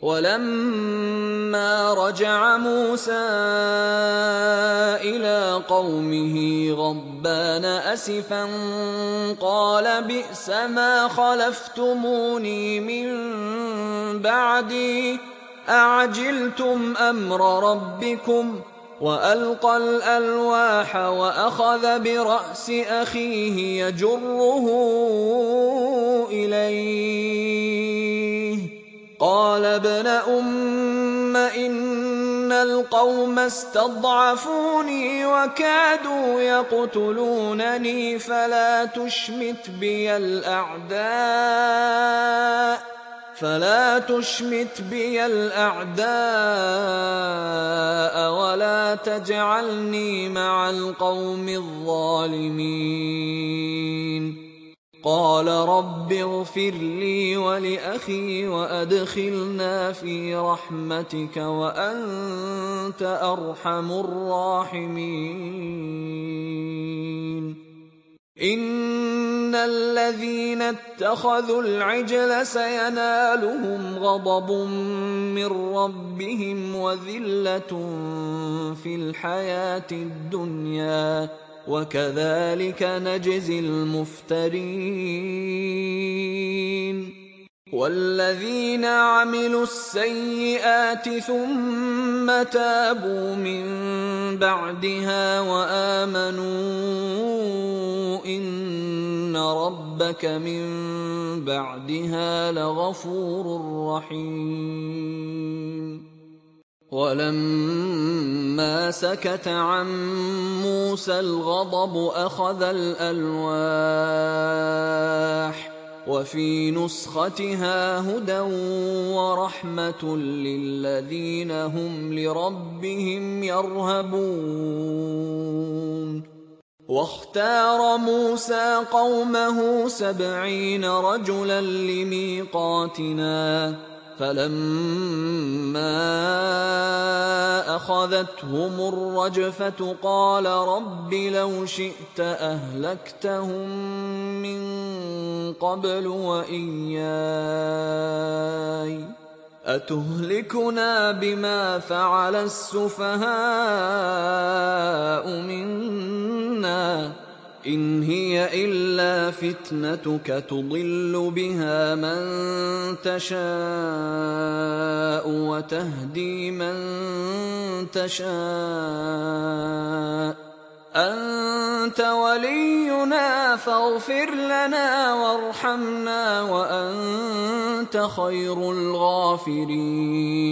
ولما رجع موسى إلى قومه غضبان أسفا قال بئس ما خلفتموني من بعدي أعجلتم أمر ربكم وألقى الألواح وأخذ برأس أخيه يجره إليه قال ابن أم إن القوم استضعفوني وكادوا يقتلونني فلا تشمت بي الأعداء ولا تجعلني مع القوم الظالمين قال رب اغفر لي ولأخي وأدخلنا في رحمتك وأنت أرحم الراحمين إن الذين اتخذوا العجل سينالهم غضب من ربهم وذلة في الحياة الدنيا وكذلك نجزي المفترين والذين عملوا السيئات ثم تابوا من بعدها وآمنوا إن ربك من بعدها لغفور رحيم ولما سكت عن موسى الغضب أخذ الألواح وفي نسختها هدى ورحمة للذين هم لربهم يرهبون واختار موسى قومه 70 رجلا لميقاتنا فلما أخذتهم الرجفة قال رب لو شئت أهلكتهم من قبل وإياي أتهلكنا بما فعل السفهاء منا إن هي إلا فتنتك تضل بها من تشاء وتهدي من تشاء أنت ولينا فاغفر لنا وارحمنا وأنت خير الغافرين